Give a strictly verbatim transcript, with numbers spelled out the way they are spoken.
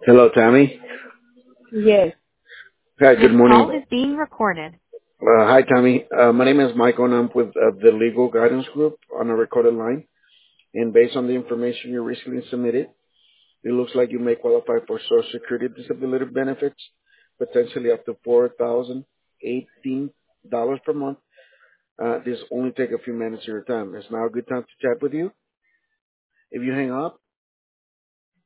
Hello, Tammy. Yes. Hi, This good morning. call is being recorded. Uh, hi, Tammy. Uh, my name is Michael, and I'm with uh, the Legal Guidance Group on a recorded line. And based on the information you recently submitted, it looks like you may qualify for Social Security disability benefits, potentially up to four thousand eighteen dollars per month. Uh, this only take a few minutes of your time. It's now a good time to chat with you. If you hang up,